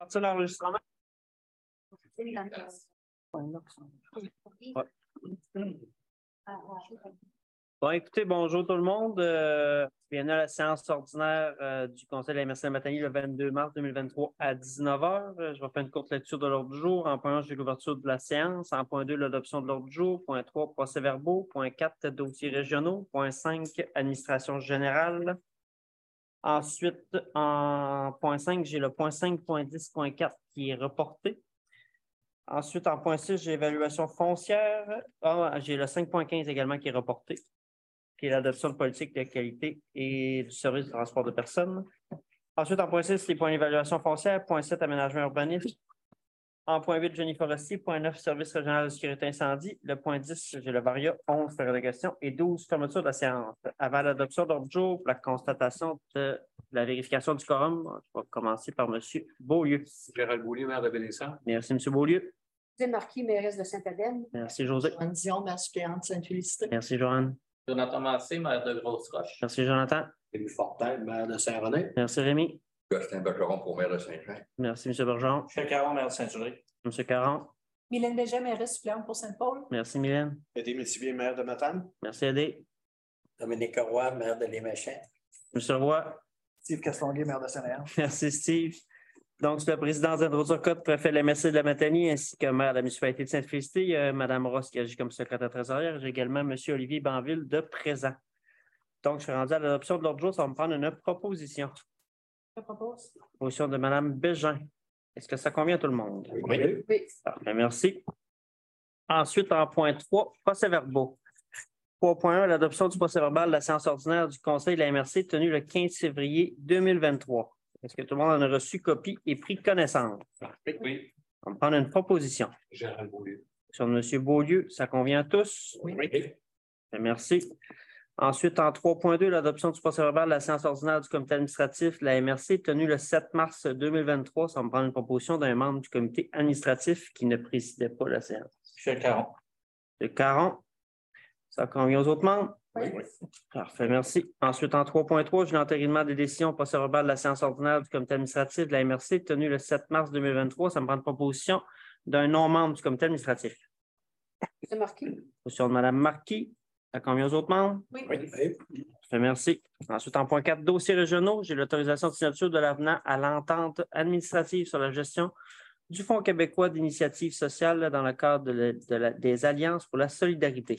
Partir l'enregistrement. Ouais. Bon, écoutez, bonjour tout le monde. Bienvenue à la séance ordinaire du Conseil de la MRC de Matagny le 22 mars 2023 à 19h. Je vais faire une courte lecture de l'ordre du jour. En point 1, j'ai l'ouverture de la séance. En point 2, l'adoption de l'ordre du jour. Point 3, procès-verbaux. Point 4, dossiers régionaux. Point 5, administration générale. Ensuite, en point 5, j'ai le point 5.10.4 qui est reporté. Ensuite, en point 6, j'ai évaluation foncière. J'ai le 5.15 également qui est reporté, qui est l'adoption de politique de qualité et du service de transport de personnes. Ensuite, en point 6, les points d'évaluation foncière. Point 7, aménagement urbanisme. En point 8, génie forestier. Point 9, service régional de sécurité incendie. Le point 10, j'ai le varia. 11, période de questions. Et 12, fermeture de la séance. Avant l'adoption d'ordre du jour, la constatation de la vérification du quorum, je vais commencer par M. Beaulieu. Gérald Beaulieu, maire de Bénisson. Merci, M. Beaulieu. José Marquis, mairesse de Sainte-Adèle. Merci, José. Joanne Dion, maire suppléante de Sainte-Félicité. Merci, Joanne. Jonathan Massé, maire de Grosse-Roche. Merci, Jonathan. Rémi Fortin, maire de Saint-René. Merci, Rémi. Gosselin Bergeron pour maire de Saint-Jean. Merci, M. Bergeron. Michel Caron, maire de Saint-Julie. M. Caron. Mylène Bégin, mairesse suppléante pour Sainte-Paul. Merci, Mylène. Eddie Métivier, maire de Matane. Merci, Eddie. Dominique Roy, maire de Léméchin. M. Roy. Steve Castonguay, maire de Saint-Léon. Merci, Steve. Donc, c'est le président Andrew Turcotte, préfet de la MRC de la Matagny, ainsi que maire de la municipalité de Sainte-Félicité. Il y a Mme Ross qui agit comme secrétaire trésorière. J'ai également M. Olivier Banville de présent. Donc, je suis rendu à l'adoption de l'ordre du jour. Ça va me prendre une proposition. Je propose. Proposition de Mme Bégin. Est-ce que ça convient à tout le monde? Oui. Parfait, merci. Ensuite, en point 3, procès-verbaux. 3.1, l'adoption du procès-verbal de la séance ordinaire du Conseil de la MRC tenue le 15 février 2023. Est-ce que tout le monde en a reçu copie et pris connaissance? Oui. On va prendre une proposition. Gérald Beaulieu. Sur M. Beaulieu, ça convient à tous? Oui. Merci. Ensuite, en 3.2, l'adoption du procès-verbal de la séance ordinaire du comité administratif de la MRC tenue le 7 mars 2023. Ça va me prendre une proposition d'un membre du comité administratif qui ne présidait pas la séance. Michel Caron. Le Caron. Ça convient aux autres membres? Oui. Parfait, merci. Ensuite, en 3.3, j'ai l'entérinement des décisions procès-verbal de la séance ordinaire du comité administratif de la MRC tenue le 7 mars 2023. Ça me prend une proposition d'un non-membre du comité administratif. José Marquis. Proposition de Mme Marquis. Ça convient aux autres membres? Oui. Parfait, merci. Ensuite, en point 4, dossiers régionaux, j'ai l'autorisation de signature de l'avenant à l'entente administrative sur la gestion du Fonds québécois d'initiative sociale dans le cadre des Alliances pour la solidarité.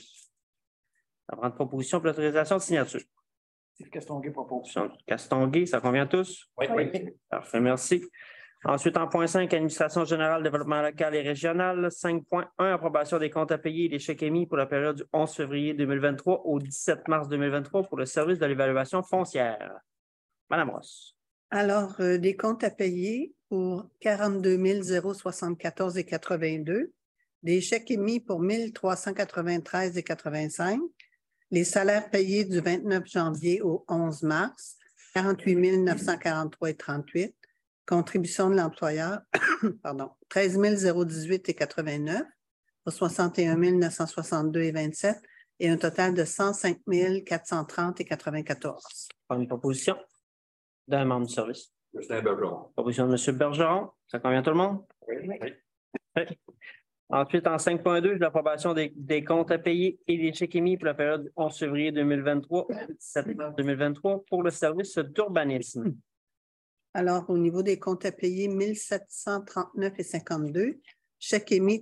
Ça prend une proposition pour l'autorisation de signature. Steve Castonguay propose. Castonguay, ça convient à tous? Oui. Parfait, merci. Ensuite, en point 5, administration générale, développement local et régional. 5.1, approbation des comptes à payer et des chèques émis pour la période du 11 février 2023 au 17 mars 2023 pour le service de l'évaluation foncière. Madame Ross. Alors, des comptes à payer pour 42 074,82, des chèques émis pour 1 393,85, les salaires payés du 29 janvier au 11 mars, 48 943,38, contribution de l'employeur, pardon, 13 018,89 pour 61 962,27 et un total de 105 430,94. Une proposition d'un membre du service. Gosselin Bergeron. Proposition de M. Bergeron. Ça convient à tout le monde? Oui. Oui. Ensuite, en 5.2, l'approbation des comptes à payer et des chèques émis pour la période du 11 février 2023 au 17 mars 2023 pour le service d'urbanisme. Alors, au niveau des comptes à payer, 1 739,52, chèques émis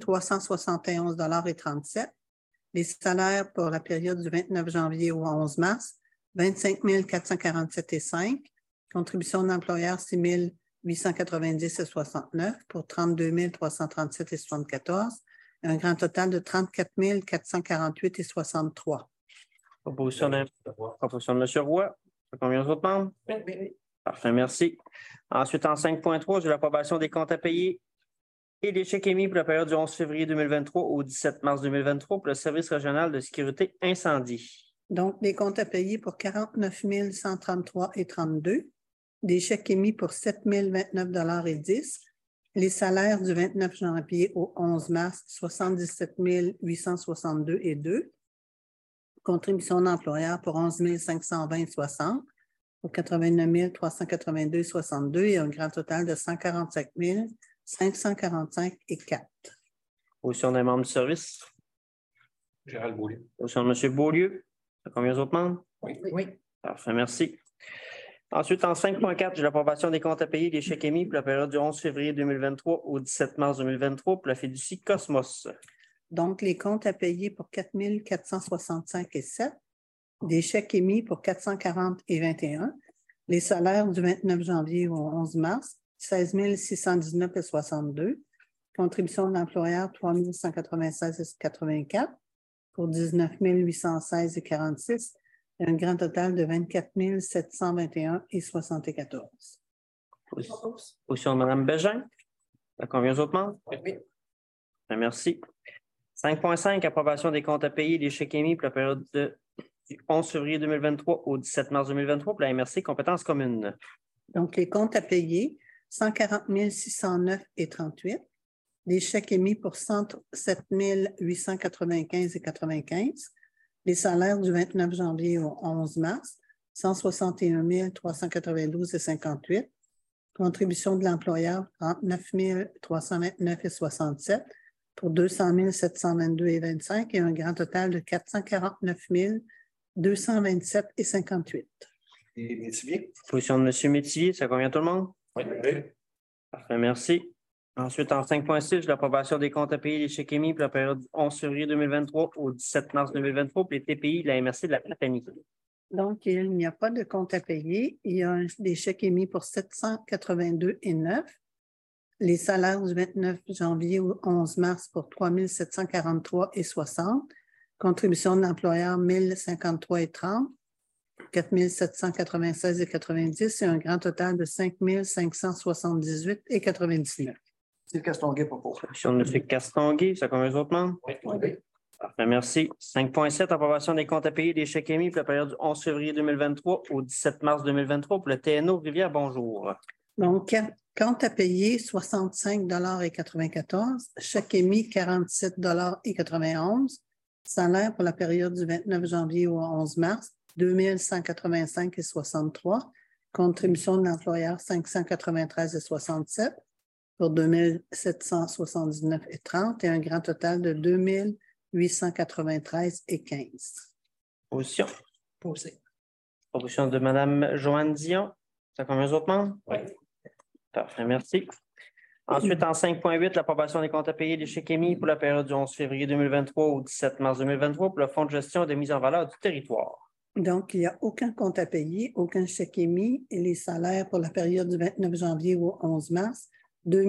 371,37, les salaires pour la période du 29 janvier au 11 mars, 25 447,5, contribution d'employeur 6 890,69 pour 32 337,74, un grand total de 34 448,63. Proposition de M. Roy. Ça convient aux autres membres? Oui. Parfait, merci. Ensuite, en 5.3, j'ai l'approbation des comptes à payer et des chèques émis pour la période du 11 février 2023 au 17 mars 2023 pour le service régional de sécurité incendie. Donc, des comptes à payer pour 49 133,32, des chèques émis pour 7 029,10, les salaires du 29 janvier au 11 mars, 77 862,2, contribution d'employeur pour 11 520,60, pour 89 382,62 et un grand total de 145 545,04. Position des membres du service. Gérald Beaulieu. Position de M. Beaulieu. Ça convient aux autres membres? Oui. Parfait, merci. Ensuite, en 5.4, j'ai l'approbation des comptes à payer des chèques émis pour la période du 11 février 2023 au 17 mars 2023 pour la fiducie Cosmos. Donc, les comptes à payer pour 4 465,7, des chèques émis pour 440,21, les salaires du 29 janvier au 11 mars, 16 619,62, contribution de l'employeur 3 196,84 pour 19 816,46 et un grand total de 24 721,74. Position de Mme Bégin. Ça convient aux autres membres? Oui. Bien, merci. 5.5, approbation des comptes à payer des chèques émis pour la période du 11 février 2023 au 17 mars 2023 pour la MRC Compétences communes. Donc, les comptes à payer, 140 609,38, des chèques émis pour 107 895,95, les salaires du 29 janvier au 11 mars, 161 392,58, contribution de l'employeur, 39 329,67 pour 200 722,25 et un grand total de 449 227,58. Et Métivier. Position de M. Métivier, ça convient à tout le monde? Oui. Parfait, merci. Ensuite, en 5.6, l'approbation des comptes à payer des chèques émis pour la période du 11 février 2023 au 17 mars 2023 pour les TPI de la MRC de la Matanie. Donc, il n'y a pas de compte à payer. Il y a des chèques émis pour 782,9. Les salaires du 29 janvier au 11 mars pour 3 743,60. Contribution de l'employeur, 1 053,30. 4 796,90 et un grand total de 5 578,99. Steve Castonguay propose. Position de M. Castonguay, ça convient aux autres membres? Oui. Parfait, merci. 5.7, approbation des comptes à payer des chèques émis pour la période du 11 février 2023 au 17 mars 2023 pour le TNO Rivière-Bonjour. Donc, compte à payer 65,94 $, chèque émis 47,91 $, salaire pour la période du 29 janvier au 11 mars 2 185,63 $, contribution de l'employeur 593,67 $ pour 2 779,30 et un grand total de 2 893,15. Position. Posé. Proposition de Mme Joanne Dion. Ça convient aux autres membres? Oui. Parfait, merci. Ensuite, en 5.8, l'approbation des comptes à payer des chèques émis pour la période du 11 février 2023 au 17 mars 2023 pour le Fonds de gestion de mise en valeur du territoire. Donc, il n'y a aucun compte à payer, aucun chèque émis et les salaires pour la période du 29 janvier au 11 mars, 2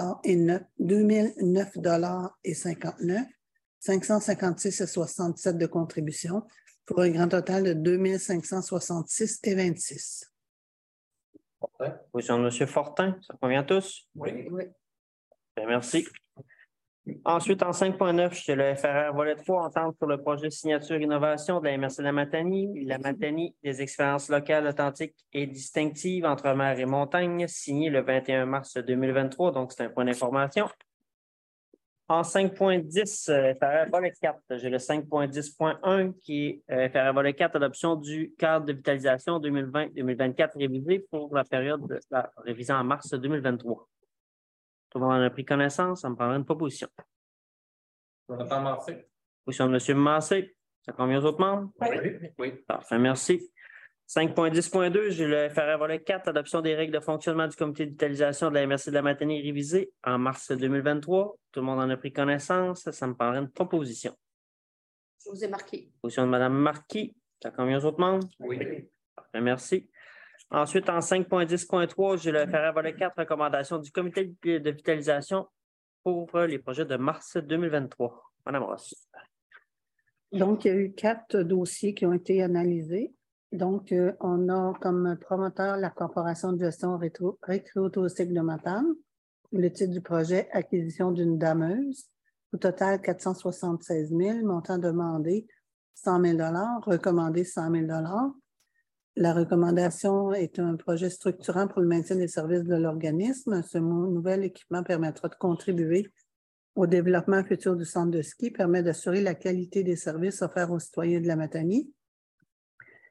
009,59 $, 556,67 de contribution pour un grand total de 2 566,26. Position de M. Fortin, ça convient à tous? Oui. Bien, merci. Ensuite, en 5.9, chez le FRR Volet 3, entente sur le projet signature innovation de la MRC de la Matanie, des expériences locales authentiques et distinctives entre mer et montagne, signé le 21 mars 2023, donc c'est un point d'information. En 5.10, FRR Volet 4, j'ai le 5.10.1 qui est FRR Volet 4, adoption du cadre de vitalisation 2020-2024 révisé pour la période révisée en mars 2023. Tout le monde en a pris connaissance, ça me prendrait une proposition. Jonathan Massé. Position de M. Massé, ça convient aux autres membres? Oui. Parfait, merci. 5.10.2, j'ai le FRR Volet 4, adoption des règles de fonctionnement du comité d'utilisation de la MRC de la Matanie révisée en mars 2023. Tout le monde en a pris connaissance, ça me prendrait une proposition. Je vous ai marqué. Position de Mme Marquis, ça convient aux autres membres? Oui. Parfait, merci. Ensuite, en 5.10.3, j'ai le FRR Volet 4, recommandation du comité de vitalisation pour les projets de mars 2023. Mme Ross. Donc, il y a eu 4 dossiers qui ont été analysés. Donc, on a comme promoteur la Corporation de gestion récréotouristique de Matane. Le titre du projet, acquisition d'une dameuse. Au total, 476 000, montant demandé 100 000 $, recommandé 100 000 $. La recommandation est un projet structurant pour le maintien des services de l'organisme. Ce nouvel équipement permettra de contribuer au développement futur du centre de ski, permet d'assurer la qualité des services offerts aux citoyens de la Matanie.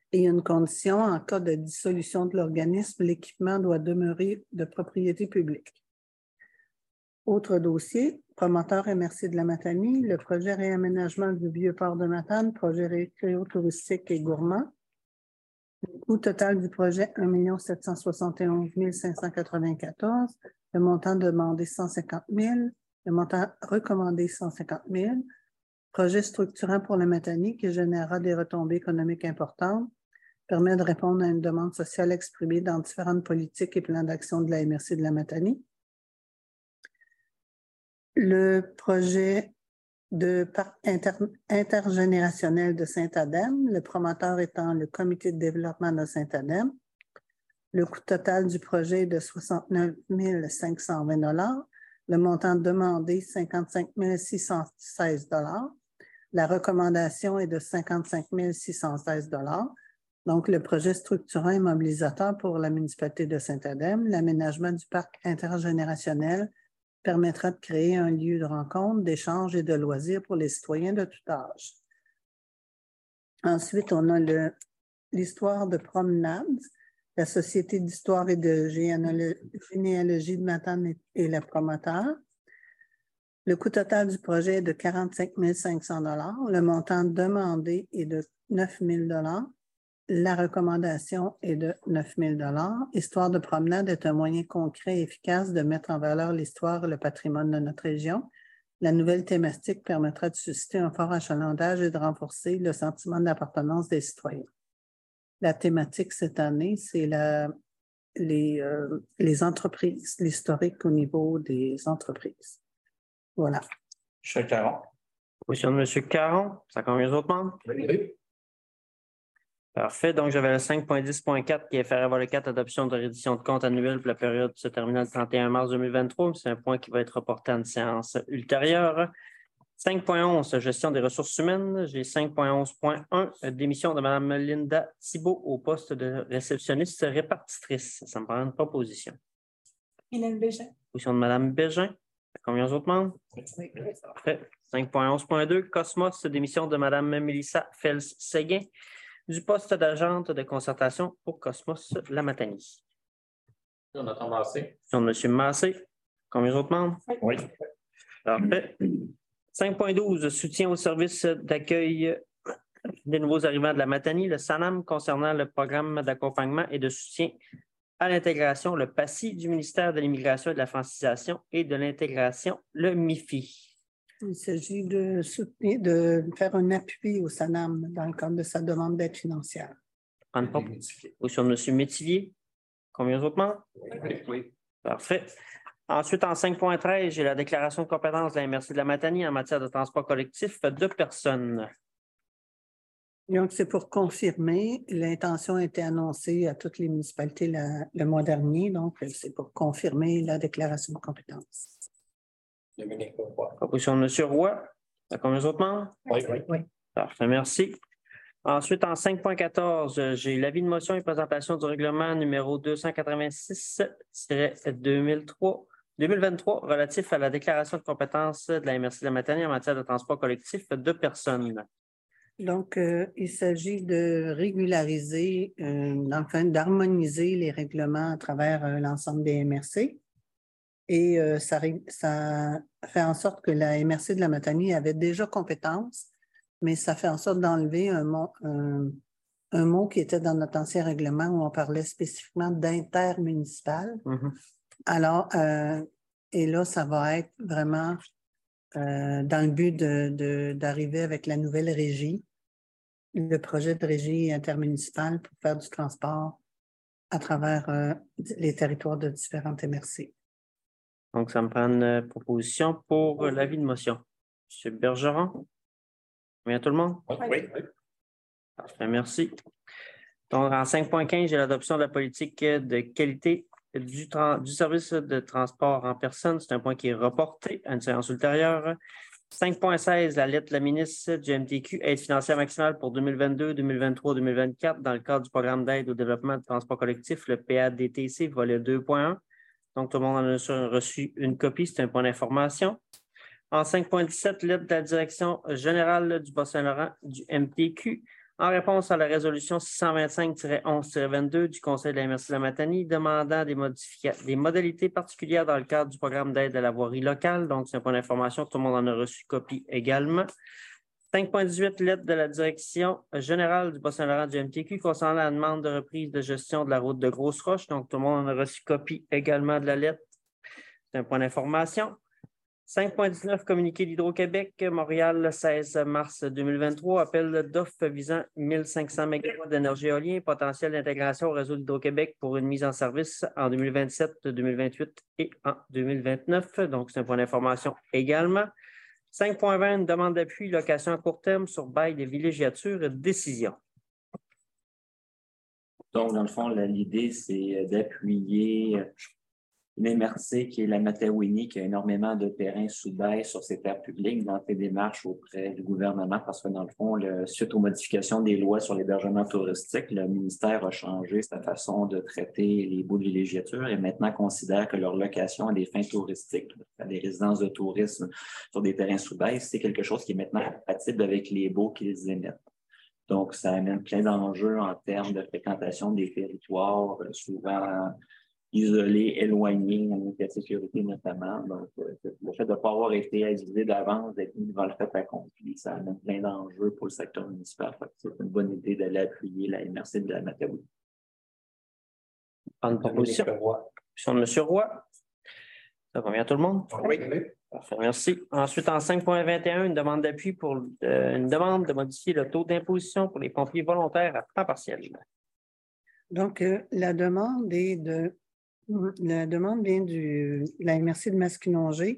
Et une condition, en cas de dissolution de l'organisme, l'équipement doit demeurer de propriété publique. Autre dossier, promoteur MRC de la Matanie, le projet réaménagement du Vieux-Port de Matane, projet récréo-touristique et gourmand. Le coût total du projet, 1 771 594. Le montant demandé, 150 000. Le montant recommandé, 150 000. Projet structurant pour la Matanie qui générera des retombées économiques importantes, permet de répondre à une demande sociale exprimée dans différentes politiques et plans d'action de la MRC de la Matanie. Le projet de parc intergénérationnel de Saint-Adème, le promoteur étant le comité de développement de Saint-Adème. Le coût total du projet est de 69 520 $. Le montant demandé, 55 616 $. La recommandation est de 55 616 $. Donc, le projet structurant et mobilisateur pour la municipalité de Saint-Adème, l'aménagement du parc intergénérationnel permettra de créer un lieu de rencontre, d'échange et de loisirs pour les citoyens de tout âge. Ensuite, on a l'histoire de promenade. La Société d'histoire et de généalogie de Matane est le promoteur. Le coût total du projet est de 45 500 $. Le montant demandé est de 9 000 $. La recommandation est de 9 000 $. Histoire de promenade est un moyen concret et efficace de mettre en valeur l'histoire et le patrimoine de notre région. La nouvelle thématique permettra de susciter un fort achalandage et de renforcer le sentiment d'appartenance des citoyens. La thématique cette année, c'est les entreprises, l'historique au niveau des entreprises. Voilà. M. Caron. Position de M. Caron. Ça convient aux autres membres? Oui. Parfait. Donc, j'avais le 5.10.4 qui est faire avoir le 4 adoption de reddition de compte annuelle pour la période se terminant le 31 mars 2023. C'est un point qui va être reporté à une séance ultérieure. 5.11, gestion des ressources humaines. J'ai 5.11.1, démission de Mme Linda Thibault au poste de réceptionniste répartitrice. Ça me prend une proposition. Hélène Bégin. Position de Mme Bégin. Combien d'autres membres? Oui. Parfait. 5.11.2, Cosmos, démission de Mme Mélissa Fels-Séguin du poste d'agente de concertation pour Cosmos La Matanie. On attend Massé. Position de M. Massé. Combien d'autres membres? Oui. Parfait. 5.12, soutien au service d'accueil des nouveaux arrivants de la Matanie, le SANAM, concernant le programme d'accompagnement et de soutien à l'intégration, le PACI du ministère de l'Immigration et de la Francisation et de l'intégration, le MIFI. Il s'agit de soutenir, de faire un appui au SANAM dans le cadre de sa demande d'aide financière. Position de M. Métivier. Combien d'autres membres? Oui. Parfait. Ensuite, en 5.13, j'ai la déclaration de compétence de la MRC de la Matanie en matière de transport collectif de personnes. Donc, c'est pour confirmer. L'intention a été annoncée à toutes les municipalités le mois dernier. Donc, c'est pour confirmer la déclaration de compétence. Dominique Roy. Proposition de M. Roy. Combien d'autres membres? Oui. Parfait, merci. Ensuite, en 5.14, j'ai l'avis de motion et présentation du règlement numéro 286-2023 relatif à la déclaration de compétence de la MRC de la Matanie en matière de transport collectif de personnes. Donc, Il s'agit de régulariser, enfin, d'harmoniser les règlements à travers l'ensemble des MRC. Et ça fait en sorte que la MRC de la Matanie avait déjà compétence, mais ça fait en sorte d'enlever un mot qui était dans notre ancien règlement où on parlait spécifiquement d'intermunicipal. Alors, et là, ça va être vraiment dans le but d'arriver avec la nouvelle régie, le projet de régie intermunicipale pour faire du transport à travers les territoires de différentes MRC. Donc, ça me prend une proposition pour l'avis de motion. M. Bergeron. Bien tout le monde? Oui. Parfait, merci. Donc, en 5.15, j'ai l'adoption de la politique de qualité du service de transport en personne. C'est un point qui est reporté à une séance ultérieure. 5.16, la lettre de la ministre du MTQ, aide financière maximale pour 2022, 2023, 2024 dans le cadre du programme d'aide au développement du transport collectif, le PADTC, volet 2.1. Donc, tout le monde en a reçu une copie. C'est un point d'information. En 5.17, lettre de la direction générale du Bas-Saint-Laurent du MTQ En réponse à la résolution 625-11-22 du Conseil de la MRC de la Matanie demandant des modalités particulières dans le cadre du programme d'aide à la voirie locale. Donc, c'est un point d'information. Tout le monde en a reçu copie également. 5.18, lettre de la direction générale du Bas-Saint-Laurent du MTQ concernant la demande de reprise de gestion de la route de Grosse-Roche. Donc, tout le monde en a reçu copie également de la lettre. C'est un point d'information. 5.19, communiqué d'Hydro-Québec, Montréal, le 16 mars 2023, appel d'offres visant 1500 MW d'énergie éolienne, potentiel d'intégration au réseau d'Hydro-Québec pour une mise en service en 2027, 2028 et en 2029. Donc, c'est un point d'information également. 5.20, une demande d'appui, location à court terme sur bail de villégiature, décision. Donc, dans le fond, l'idée, c'est d'appuyer une MRC qui est la Matawini, qui a énormément de terrains sous bail sur ses terres publiques dans ses démarches auprès du gouvernement parce que, dans le fond, suite aux modifications des lois sur l'hébergement touristique, le ministère a changé sa façon de traiter les baux de villégiature et maintenant considère que leur location à des fins touristiques, à des résidences de tourisme sur des terrains sous bail, c'est quelque chose qui est maintenant compatible avec les baux qu'ils émettent. Donc, ça amène plein d'enjeux en termes de fréquentation des territoires, souvent isolés, éloignés, en cas de sécurité notamment. Donc, le fait de ne pas avoir été avisé d'avance, d'être mis devant le fait accompli, ça amène plein d'enjeux pour le secteur municipal. C'est une bonne idée d'aller appuyer la MRC de la Matawini. Bonne proposition. Proposition de M. Roy. Ça convient à tout le monde? Oui. Parfait, merci. Ensuite, en 5.21, une demande d'appui pour une demande de modifier le taux d'imposition pour les pompiers volontaires à temps partiel. Donc, la demande vient de la MRC de Masquinongé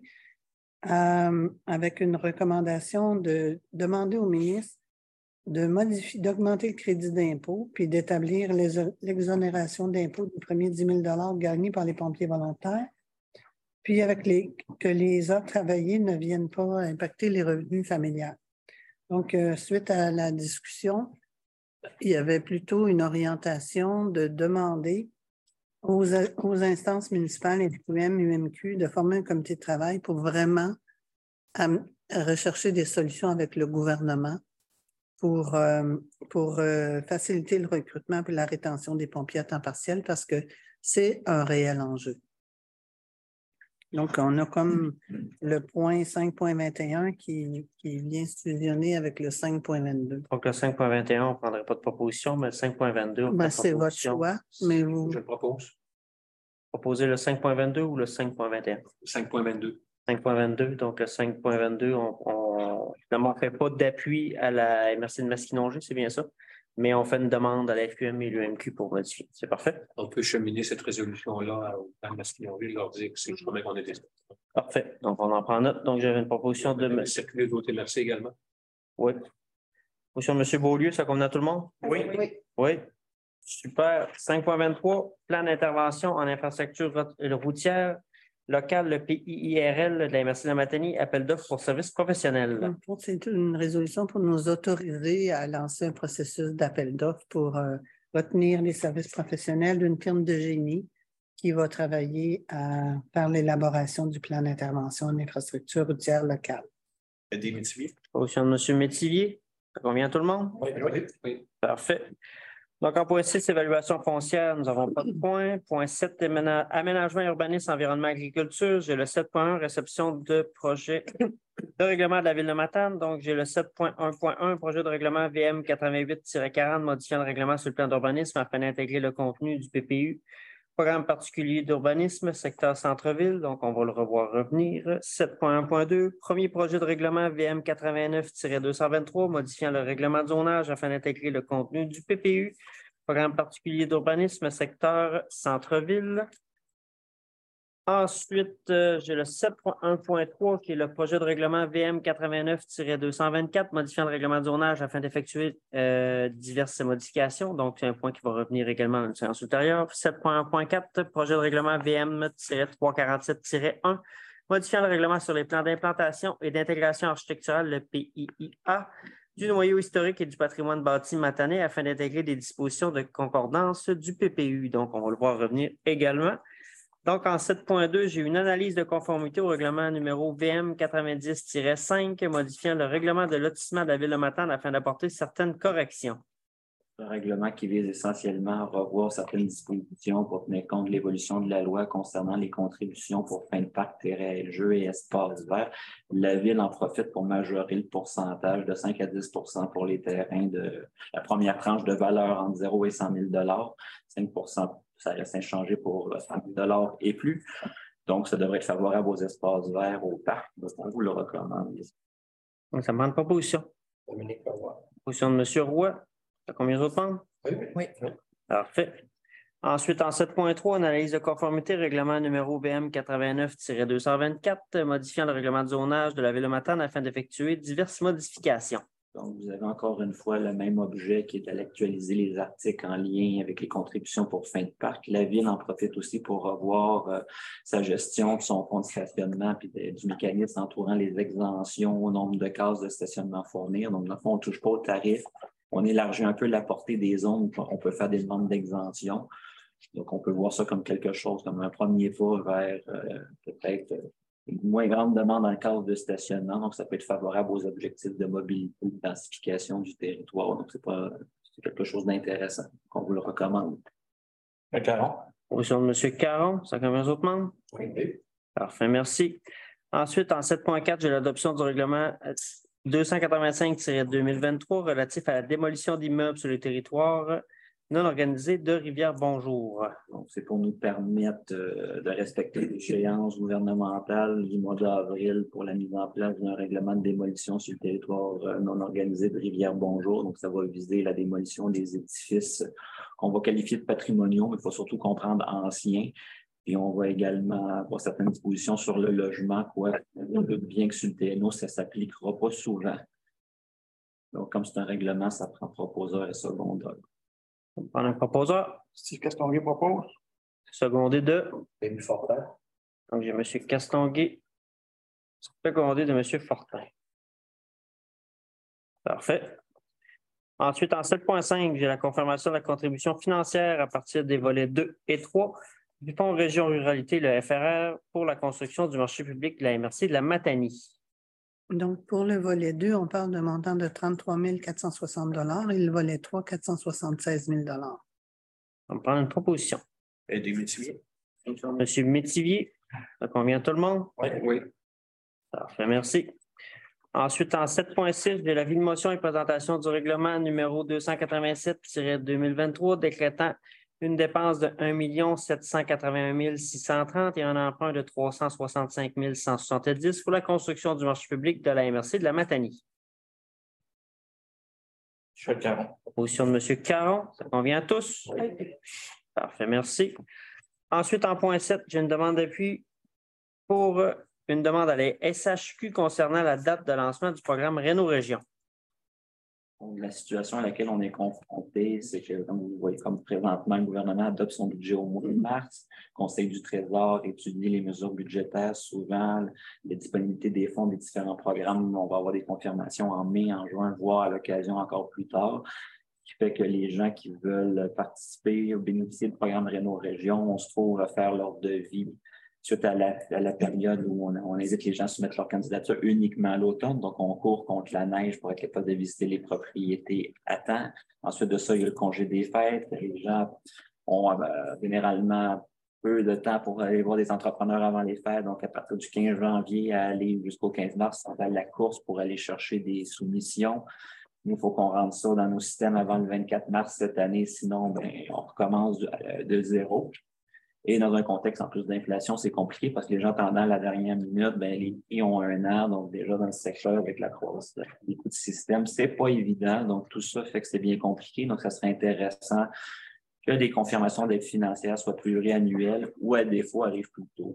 avec une recommandation de demander au ministre d'augmenter le crédit d'impôt puis d'établir l'exonération d'impôt du premier 10 000 gagnés par les pompiers volontaires, puis que les heures travaillées ne viennent pas impacter les revenus familiales. Donc, suite à la discussion, il y avait plutôt une orientation de demander aux instances municipales, FQM, UMQ, de former un comité de travail pour vraiment rechercher des solutions avec le gouvernement pour faciliter le recrutement et la rétention des pompiers à temps partiel parce que c'est un réel enjeu. Donc, on a comme le point 5.21 qui vient se fusionner avec le 5.22. Donc, le 5.21, on ne prendrait pas de proposition, mais le 5.22, on prend c'est votre choix, mais vous... Je le propose. Proposez le 5.22 ou le 5.21? 5.22. 5.22, donc le 5.22, on ne fait pas d'appui à la MRC de Masquinongé, c'est bien ça, mais on fait une demande à la FQM et l'UMQ pour modifier. C'est parfait? On peut cheminer cette résolution-là à Masquinongé, leur dire que c'est juste qu'on était. Parfait, donc on en prend note. Donc, j'avais une proposition de... Circuler d'autres MRC également. Oui. Proposition de M. Beaulieu, ça convient à tout le monde? Oui. Oui. Super. 5.23, plan d'intervention en infrastructure routière locale, le PIIRL de la MRC de la Matanie, appel d'offres pour services professionnels. C'est une résolution pour nous autoriser à lancer un processus d'appel d'offres pour retenir les services professionnels d'une firme de génie qui va travailler à faire l'élaboration du plan d'intervention en infrastructure routière locale. Des Métivier. Proposition de M. Métivier. Ça convient à tout le monde? Oui. Parfait. Donc, en point 6, évaluation foncière, nous n'avons pas de point. Point 7, aménagement, urbanisme, environnement, agriculture. J'ai le 7.1, réception de projet de règlement de la Ville de Matane. Donc, j'ai le 7.1.1, projet de règlement VM 88-40, modifiant le règlement sur le plan d'urbanisme afin d'intégrer le contenu du PPU. Programme particulier d'urbanisme, secteur centre-ville. Donc, on va le revoir revenir. 7.1.2, premier projet de règlement VM 89-223, modifiant le règlement de zonage afin d'intégrer le contenu du PPU. Programme particulier d'urbanisme, secteur centre-ville. Ensuite, j'ai le 7.1.3 qui est le projet de règlement VM 89-224, modifiant le règlement de zonage afin d'effectuer diverses modifications. Donc, c'est un point qui va revenir également dans une séance ultérieure. 7.1.4, projet de règlement VM-347-1, modifiant le règlement sur les plans d'implantation et d'intégration architecturale, le PIIA, du noyau historique et du patrimoine bâti matanais afin d'intégrer des dispositions de concordance du PPU. Donc, on va le voir revenir également. Donc, en 7.2, j'ai une analyse de conformité au règlement numéro VM 90-5, modifiant le règlement de lotissement de la Ville de Matane afin d'apporter certaines corrections. Un règlement qui vise essentiellement à revoir certaines dispositions pour tenir compte de l'évolution de la loi concernant les contributions pour fin de parc, terrain et jeux et espaces verts. La Ville en profite pour majorer le pourcentage de 5 à 10 pour les terrains de la première tranche de valeur entre 0 et 100 000 5 ça reste inchangé pour 100 000 et plus. Donc, ça devrait être favorable aux espaces verts, au parc. Donc, on vous le recommande. Donc, ça me prend pas position. Dominique Leroy. Position de M. Roy. Combien d'autres membres? Oui. Parfait. Ensuite, en 7.3, analyse de conformité, règlement numéro BM 89-224, modifiant le règlement de zonage de la Ville de Matane afin d'effectuer diverses modifications. Donc, vous avez encore une fois le même objet qui est d'actualiser les articles en lien avec les contributions pour fin de parc. La Ville en profite aussi pour revoir sa gestion de son fonds de stationnement et du mécanisme entourant les exemptions au nombre de cases de stationnement fournies. Donc, dans le fond, on ne touche pas au tarif. On élargit un peu la portée des zones où on peut faire des demandes d'exemption. Donc, on peut voir ça comme quelque chose, comme un premier pas vers peut-être une moins grande demande en cadre de stationnement. Donc, ça peut être favorable aux objectifs de mobilité, de densification du territoire. Donc, c'est quelque chose d'intéressant qu'on vous le recommande. M. Caron. Position de M. Caron. Ça combien d'autres membres? Oui. Parfait, merci. Ensuite, en 7.4, j'ai l'adoption du règlement 285-2023 relatif à la démolition d'immeubles sur le territoire non organisé de Rivière-Bonjour. Donc, c'est pour nous permettre de respecter l'échéance gouvernementale du mois d'avril pour la mise en place d'un règlement de démolition sur le territoire non organisé de Rivière-Bonjour. Donc, ça va viser la démolition des édifices qu'on va qualifier de patrimoniaux, mais il faut surtout comprendre anciens. Et on va également avoir certaines dispositions sur le logement, bien que sur le TNO, ça ne s'appliquera pas souvent. Donc, comme c'est un règlement, ça prend proposeur et secondeur. On va prendre un proposeur. Steve Castonguay propose. Secondé de. Rémi Fortin. Donc, j'ai M. Castonguay. Secondé de M. Fortin. Parfait. Ensuite, en 7.5, j'ai la confirmation de la contribution financière à partir des volets 2 et 3 du Fonds Région Ruralité, le FRR, pour la construction du marché public de la MRC de la Matanie. Donc, pour le volet 2, on parle d'un montant de 33 460 et le volet 3, 476 000 On va prendre une proposition. Et des métiers. Monsieur Métivier, ça convient à tout le monde? Oui. Parfait, merci. Ensuite, en 7.6, j'ai l'avis de motion et présentation du règlement numéro 287-2023 décrétant une dépense de 1 781 630 et un emprunt de 365 170 pour la construction du marché public de la MRC de la Matanie. M. Caron. Position de M. Caron, ça convient à tous? Oui. Parfait, merci. Ensuite, en point 7, j'ai une demande d'appui pour une demande à la SHQ concernant la date de lancement du programme Réno-Région. La situation à laquelle on est confronté, c'est que, comme vous voyez, comme présentement, le gouvernement adopte son budget au mois de mars. Le Conseil du Trésor étudie les mesures budgétaires souvent, la disponibilité des fonds des différents programmes. On va avoir des confirmations en mai, en juin, voire à l'occasion encore plus tard. Ce qui fait que les gens qui veulent participer ou bénéficier du programme Réno-Région, on se trouve à faire leur devis suite à la période où on invite les gens à soumettre leur candidature uniquement à l'automne. Donc, on court contre la neige pour être capable de visiter les propriétés à temps. Ensuite de ça, il y a le congé des fêtes. Les gens ont généralement peu de temps pour aller voir des entrepreneurs avant les fêtes. Donc, à partir du 15 janvier à aller jusqu'au 15 mars, on va à la course pour aller chercher des soumissions. Il faut qu'on rentre ça dans nos systèmes avant le 24 mars cette année. Sinon, on recommence de zéro. Et dans un contexte en plus d'inflation, c'est compliqué parce que les gens attendant la dernière minute, les prix ont 1 an. Donc, déjà dans le secteur avec la croissance des coûts de système, c'est pas évident. Donc, tout ça fait que c'est bien compliqué. Donc, ça serait intéressant que des confirmations d'aide financière soient pluriannuelles ou à défaut arrivent plus tôt.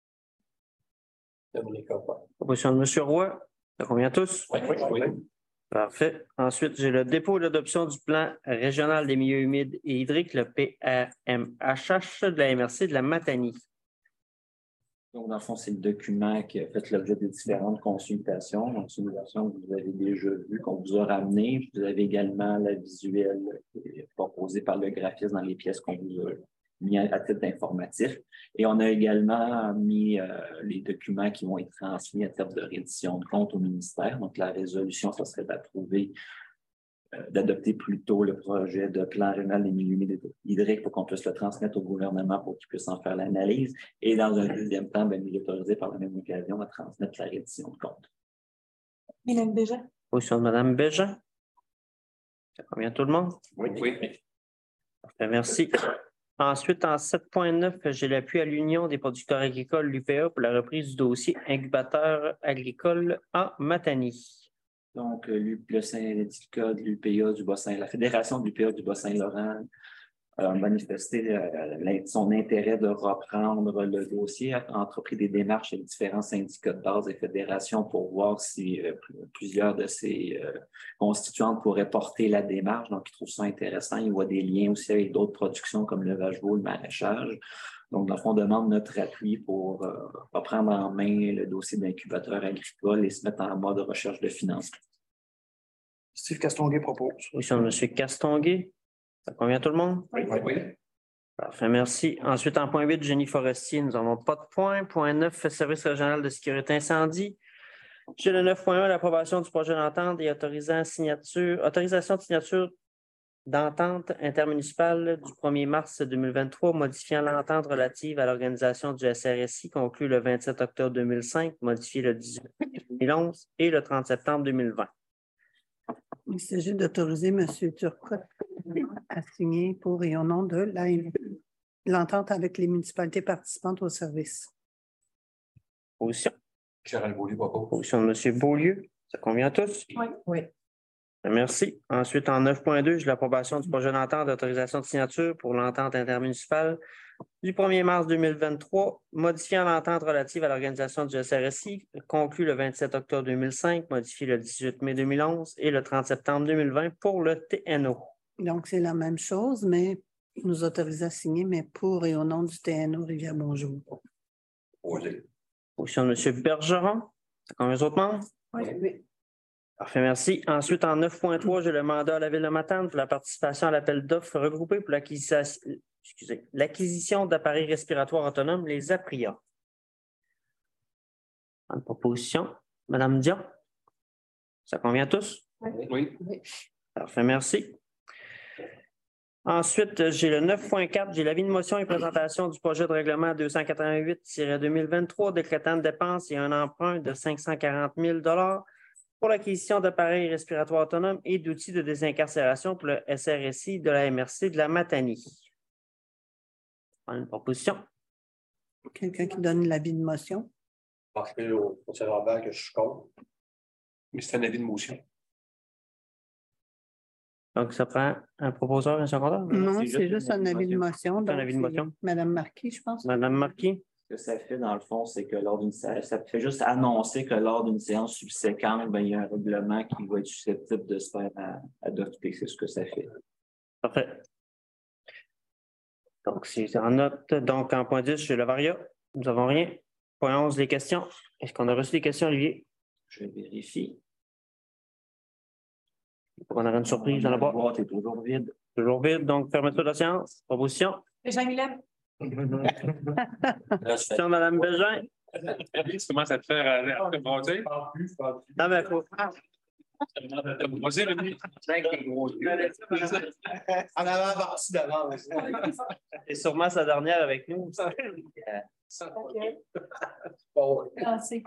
Dominique Leroy. Proposition de M. Roy, ça convient à tous? Oui. Parfait. Ensuite, j'ai le dépôt et l'adoption du plan régional des milieux humides et hydriques, le PRMHH de la MRC de la Matanie. Donc, dans le fond, c'est le document qui a fait l'objet de différentes consultations. Donc, c'est une version que vous avez déjà vue, qu'on vous a ramenée. Vous avez également la visuelle proposée par le graphiste dans les pièces qu'on vous a mis à titre informatif. Et on a également mis les documents qui vont être transmis à titre de reddition de compte au ministère. Donc, la résolution, ça serait d'approuver d'adopter plus tôt le projet de plan régional des milieux hydriques pour qu'on puisse le transmettre au gouvernement pour qu'il puisse en faire l'analyse. Et dans un deuxième temps, nous autoriser par la même occasion à transmettre la reddition de compte. Mylène Bégin. Position de Mme Bégin. Ça convient à tout le monde? Oui. Parfait, merci. Ensuite, en 7.9, j'ai l'appui à l'Union des producteurs agricoles, l'UPA, pour la reprise du dossier incubateur agricole à Matani. Donc, le syndicat de l'UPA du Bas-Saint, la Fédération de l'UPA du Bas-Saint-Laurent a manifesté son intérêt de reprendre le dossier, a entrepris des démarches avec différents syndicats de base et fédérations pour voir si plusieurs de ces constituantes pourraient porter la démarche. Donc, ils trouvent ça intéressant. Ils voient des liens aussi avec d'autres productions comme le vache-veau, le maraîchage. Donc, dans le fond, on demande notre appui pour reprendre en main le dossier d'incubateur agricole et se mettre en mode de recherche de financement. Steve Castonguay propose. Position de M. Castonguay. Ça convient à tout le monde? Oui. Parfait, merci. Ensuite, en point 8, Génie Forestier, nous n'avons pas de point. Point 9, Service régional de sécurité incendie. J'ai le 9.1, l'approbation du projet d'entente et autorisation de signature d'entente intermunicipale du 1er mars 2023, modifiant l'entente relative à l'organisation du SRSI conclue le 27 octobre 2005, modifié le 18 mai 2011 et le 30 septembre 2020. Il s'agit d'autoriser M. Turcotte à signer pour et au nom de l'entente avec les municipalités participantes au service. Position. Gérald Beaulieu propose. Position de M. Beaulieu. Ça convient à tous? Oui. Merci. Ensuite, en 9.2, j'ai l'approbation du projet d'entente d'autorisation de signature pour l'entente intermunicipale du 1er mars 2023, modifiant l'entente relative à l'organisation du SRSI, conclue le 27 octobre 2005, modifié le 18 mai 2011 et le 30 septembre 2020 pour le TNO. Donc, c'est la même chose, mais il nous autorise à signer, mais pour et au nom du TNO Rivière-Bonjour. Posé. Position de M. Bergeron. Ça convient aux autres membres? Oui. Parfait, merci. Ensuite, en 9.3, j'ai le mandat à la Ville de Matane pour la participation à l'appel d'offres regroupé pour l'acquisition d'appareils respiratoires autonomes, les APRIA. En proposition, Mme Dion. Ça convient à tous? Oui. Parfait, merci. Ensuite, j'ai le 9.4, j'ai l'avis de motion et présentation du projet de règlement 288-2023 décrétant de dépenses et un emprunt de 540 000 pour l'acquisition d'appareils respiratoires autonomes et d'outils de désincarcération pour le SRSI de la MRC de la Matanie. Une proposition. Quelqu'un qui donne l'avis de motion? Parce que au conseil verbal que je suis contre. Mais c'est un avis de motion. Donc, ça prend un proposeur et un secondeur? Non, c'est juste un avis de motion. C'est un avis de motion. Mme Marquis, je pense. Mme Marquis. Ce que ça fait, dans le fond, c'est que ça fait juste annoncer que lors d'une séance subséquente, il y a un règlement qui va être susceptible de se faire adopter. C'est ce que ça fait. Parfait. Donc, c'est en note. Donc, en point 10, j'ai le varia. Nous n'avons rien. Point 11, les questions. Est-ce qu'on a reçu des questions, Olivier? Je vérifie. On aurait une surprise dans la boîte. La boîte est toujours vide. Toujours vide. Donc, fermeture de la séance. Proposition. Bégin Mylène. Proposition de Mme Bégin. Tu commences à te faire après brasser? Non, mais il faut. Brasser, Rémi. En avant, parti d'avant. C'est sûrement sa dernière avec nous. OK. Lancé.